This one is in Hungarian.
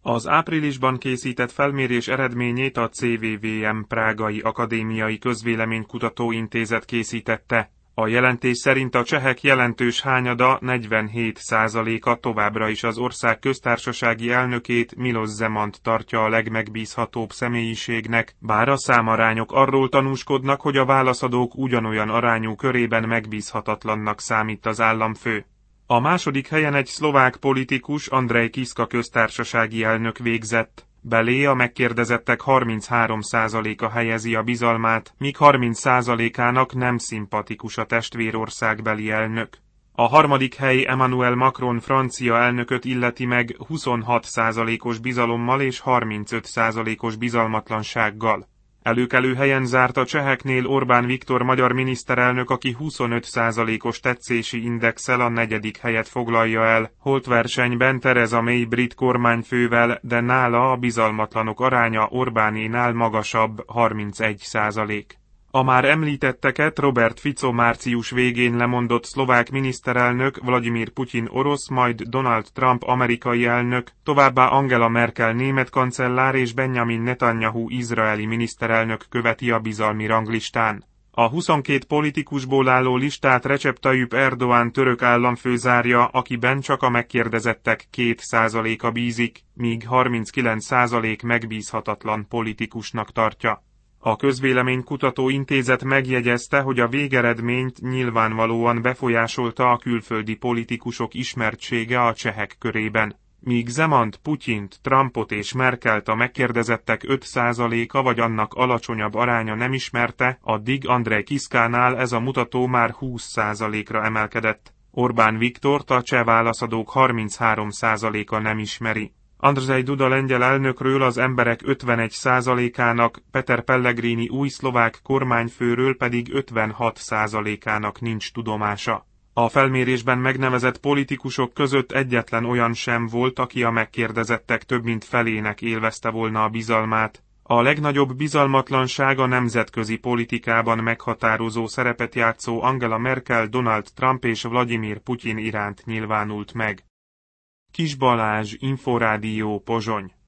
Az áprilisban készített felmérés eredményét a CVVM Prágai Akadémiai Közvéleménykutató Intézet készítette. A jelentés szerint a csehek jelentős hányada, 47%-a továbbra is az ország köztársasági elnökét, Miloš Zemant tartja a legmegbízhatóbb személyiségnek, bár a számarányok arról tanúskodnak, hogy a válaszadók ugyanolyan arányú körében megbízhatatlannak számít az államfő. A második helyen egy szlovák politikus, Andrej Kiska köztársasági elnök végzett. Belé a megkérdezettek 33%-a helyezi a bizalmát, míg 30%-ának nem szimpatikus a testvérországbeli elnök. A harmadik hely Emmanuel Macron francia elnököt illeti meg 26%-os bizalommal és 35%-os bizalmatlansággal. Előkelő helyen zárt a cseheknél Orbán Viktor magyar miniszterelnök, aki 25%-os tetszési indexel a negyedik helyet foglalja el, holt versenyben Theresa May brit kormányfővel, de nála a bizalmatlanok aránya Orbánénál magasabb, 31%. A már említetteket Robert Fico március végén lemondott szlovák miniszterelnök, Vladimir Putyin orosz, majd Donald Trump amerikai elnök, továbbá Angela Merkel német kancellár és Benjamin Netanyahu izraeli miniszterelnök követi a bizalmi ranglistán. A 22 politikusból álló listát Recep Tayyip Erdoğan török államfő zárja, akiben csak a megkérdezettek 2%-a bízik, míg 39% megbízhatatlan politikusnak tartja. A Közvéleménykutató Intézet megjegyezte, hogy a végeredményt nyilvánvalóan befolyásolta a külföldi politikusok ismertsége a csehek körében. Míg Zemant, Putyint, Trumpot és Merkelt a megkérdezettek 5%-a vagy annak alacsonyabb aránya nem ismerte, addig Andrej Kiskánál ez a mutató már 20%-ra emelkedett. Orbán Viktort a cseh válaszadók 33%-a nem ismeri. Andrzej Duda lengyel elnökről az emberek 51%-ának, Peter Pellegrini új szlovák kormányfőről pedig 56%-ának nincs tudomása. A felmérésben megnevezett politikusok között egyetlen olyan sem volt, aki a megkérdezettek több mint felének élvezte volna a bizalmát. A legnagyobb bizalmatlanság a nemzetközi politikában meghatározó szerepet játszó Angela Merkel, Donald Trump és Vladimir Putyin iránt nyilvánult meg. Kis Balázs, Inforádió, Pozsony.